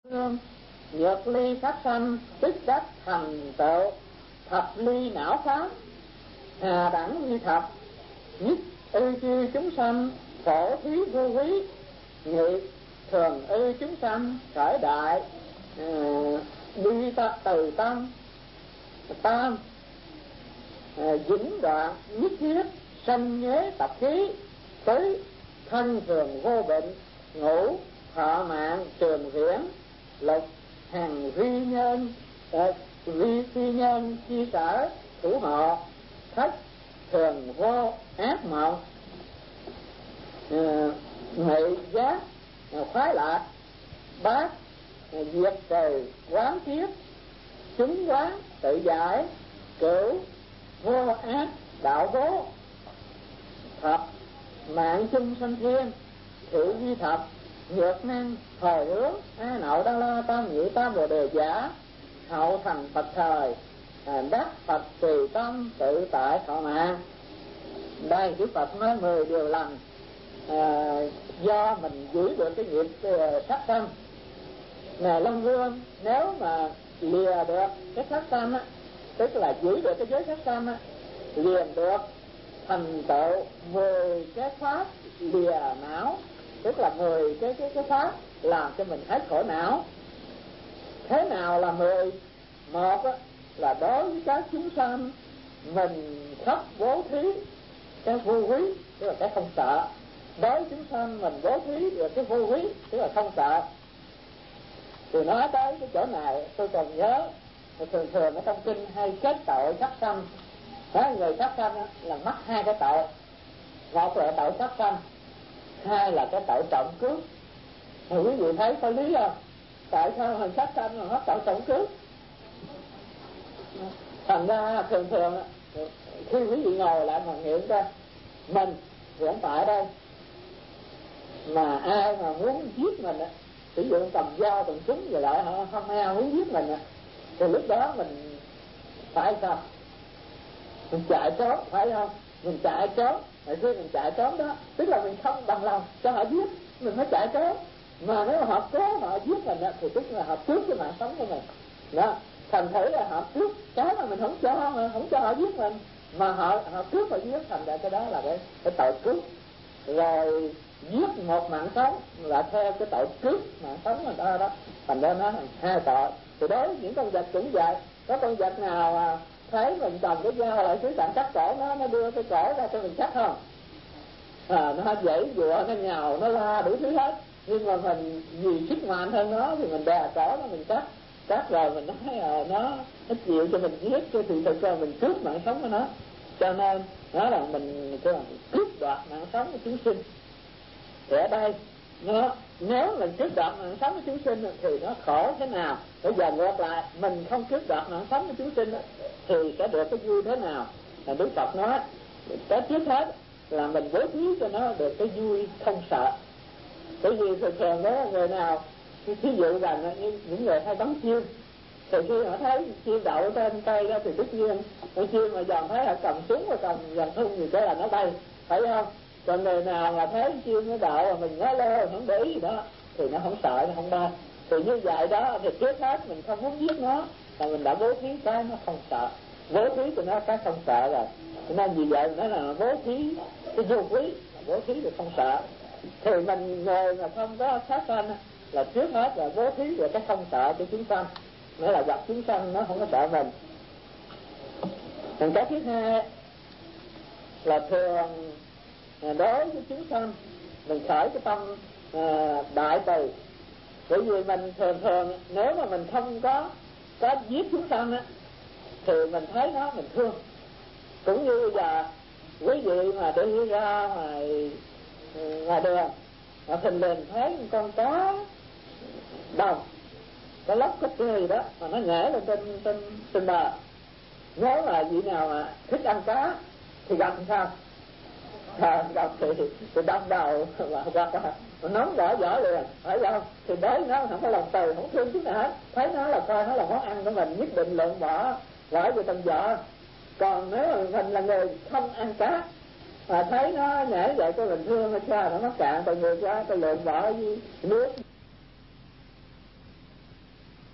Nhược ly sát sanh tức đắc thành tựu thập ly não pháp, hà đẳng ly thập nhất ư chư chúng sanh phổ thí vô quý, nhị thường ư chúng sanh khởi đại ly từ tâm, tam vĩnh đoạn nhất thiết sanh nhế tập khí, tứ thân thường vô bệnh, ngũ thọ mạng trường viễn, lục hàng vi nhân phi nhân chi sở thủ hộ, thất thường vô ác mộng, nghị giác khoái lạc, bát diệt trừ quán kiết, chúng quán tự giải, cửu vô ác đạo bố, thập mạng chung sanh thiên, thị vi thập nhược năng hồi hướng, a nậu đa la tam nhị tam bồ đề giả, hậu thành Phật thời, đắc Phật tùy tâm tự tại thọ mạng. Đây Đức Phật nói 10 điều lành do mình giữ được cái nghiệp sát sanh. Ngài Long Vương nếu mà lìa được cái sát sanh á, tức là giữ được cái giới sát sanh á, liền được thành tựu 10 cái pháp lìa não, tức là 10 cái pháp làm cho mình hết khổ não. Thế nào là 10? Một á, là đối với các chúng sanh mình khắp bố thí cái vô quý, tức là cái không sợ. Đối với chúng sanh mình bố thí được cái vô quý, tức là không sợ. Thì nói tới cái chỗ này tôi còn nhớ thường ở trong kinh hay kết tội sát sanh. Đó, người sát sanh là mắc 2 cái tội. Một là tội sát sanh, 2 là cái tội trộm cướp. Thì quý vị thấy có lý không? Tại sao mình sát sanh mà mắc tội trộm cướp? Thành ra thường khi quý vị ngồi lại mà nghiệm ra mình hiện tại đây mà ai mà muốn giết mình á, sử dụng cầm dao cầm súng rồi lại họ không ai muốn giết mình á, thì lúc đó mình phải sao? Mình chạy trốn, phải không? Mình chạy trốn. Khi mình chạy trốn đó, tức là mình không bằng lòng cho họ giết, mình phải chạy trốn. Mà nếu họ cố họ giết mình đó, thì tức là họ cướp cái mạng sống của mình. Đó, thành thử là họ cướp cái mà mình không cho họ giết mình, mà họ cướp và giết, thành ra cái đó là cái tội cướp. Rồi giết một mạng sống là theo cái tội cướp mạng sống đó đó, thành ra nó 2 tội. Thì đối với những con vật cũng vậy, có con vật nào mà thấy mình cầm cái dao lại dưới tận cắt cổ nó đưa cái cổ ra cho mình cắt không? Nó giãy giụa, nó nhào, nó la đủ thứ hết, nhưng mà mình vì sức mạnh hơn nó thì mình đè cổ nó, mình cắt rồi mình nói nó chịu cho mình giết, chứ thì thực ra mình cướp mạng sống của nó. Cho nên nó là mình cướp đoạt mạng sống của chúng sinh. Thì ở đây nếu mình cướp đoạt mạng sống của chúng sinh thì nó khổ thế nào? Bây giờ ngược lại, mình không cướp đoạt mạng sống của chúng sinh thì sẽ được cái vui thế nào? Là Đức Phật nói cái trước hết là mình bố thí cho nó được cái vui không sợ. Bởi vì thường đó người nào thí dụ rằng những người hay bắn chim, thì khi họ thấy chim đậu trên cây đó thì tất nhiên con chim mà dòm thấy họ cầm súng và cầm dàn thun gì cái là nó bay, phải không? Còn người nào mà thấy chim nó đậu mà mình ngó lơ không để ý gì đó thì nó không sợ, nó không bay. Thì như vậy đó, thì trước hết mình không muốn giết nó là mình đã bố thí cái nó không sợ, bố thí cho nó cái không sợ rồi. Nên vì vậy nó là bố thí cái vô quý, bố thí thì không sợ. Thì mình người mà không có sát sanh là trước hết là bố thí về cái không sợ cho chúng sanh, nghĩa là gặp chúng sanh nó không có sợ mình. Còn cái thứ hai là thường đối với chúng sanh mình khởi cái tâm đại từ. Bởi vì mình thường nếu mà mình không có giết chúng sanh á thì mình thấy nó mình thương. Cũng như bây giờ quý vị mà đi ra ngoài đường mà thình lình thấy con cá đồng, cái lóc cái tươi đó mà nó nhảy lên trên bờ, nếu mà vị nào mà thích ăn cá thì gặp làm sao? Gặp thì đâm đầu và hoặc là nóng vỏ liền, phải không? Thì đấy nó không có lòng từ, không thương chút nào hết, thấy nó là coi nó là món ăn của mình, nhất định lượng bỏ vô trong vỏ. Còn nếu mà mình là người không ăn cá mà thấy nó nhảy vậy, cái mình thương nó cha nó mắc cạn, tại người cha tôi lượng bỏ với nước